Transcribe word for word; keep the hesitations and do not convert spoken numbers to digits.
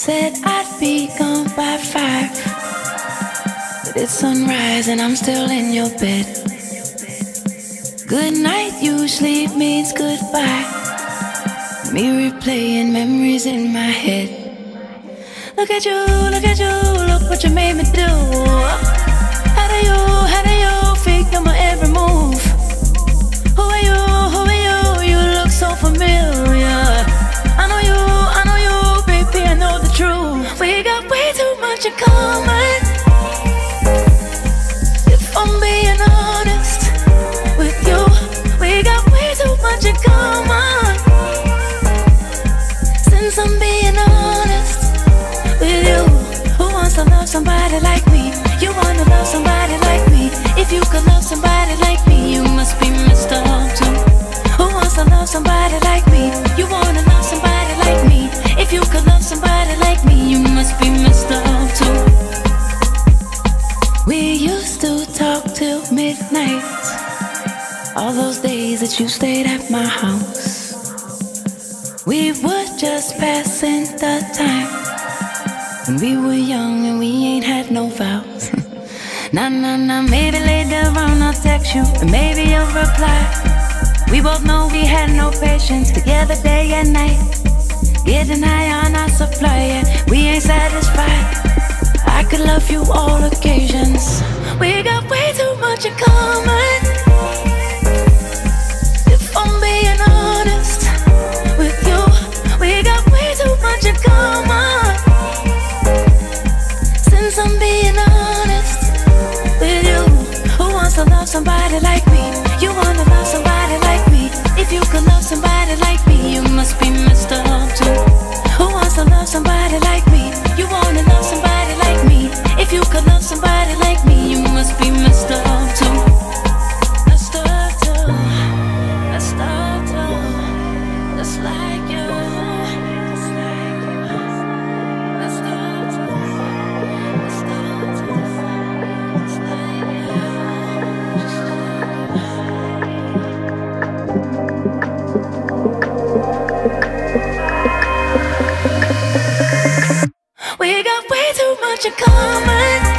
Said I'd be gone by five, but it's sunrise and I'm still in your bed. Good night usually means goodbye. Me replaying memories in my head. Look at you, look at you, look what you made me do. How do you, how do you figure my every move? Who are you, who are you, you look so familiar. I know you, I know you, baby, I know the truth. We got way too much in common. If I'm being honest with you, we got way too much in common. Since I'm being honest with you, who wants to love somebody like me? You wanna love somebody like me? If you could love somebody like me, you must be messed up too. Who wants to love somebody like me? You wanna love somebody like me? If you could love somebody like me, you must be messed up too. We used to talk till midnight, all those days that you stayed at my house. We were just passing the time when we were young and we ain't had no vows. Nah, nah, nah, maybe later on I'll text you and maybe you'll reply. We both know we had no patience together day and night, getting high on our supply, yeah, we ain't satisfied. I could love you all occasions. We got way too much in common. If I'm being honest with you, we got way too much in common. Since I'm being honest with you, who wants to love somebody like me? You wanna love somebody like me? If you could love somebody like me, you must be messed up too. Who wants to love somebody like me? You wanna love somebody like me? If you could love somebody like me, you must be messed up too. Messed up too. Messed up too. Just like you. Just like you. Messed up too. Messed up too. Just like you. We got way too much in common.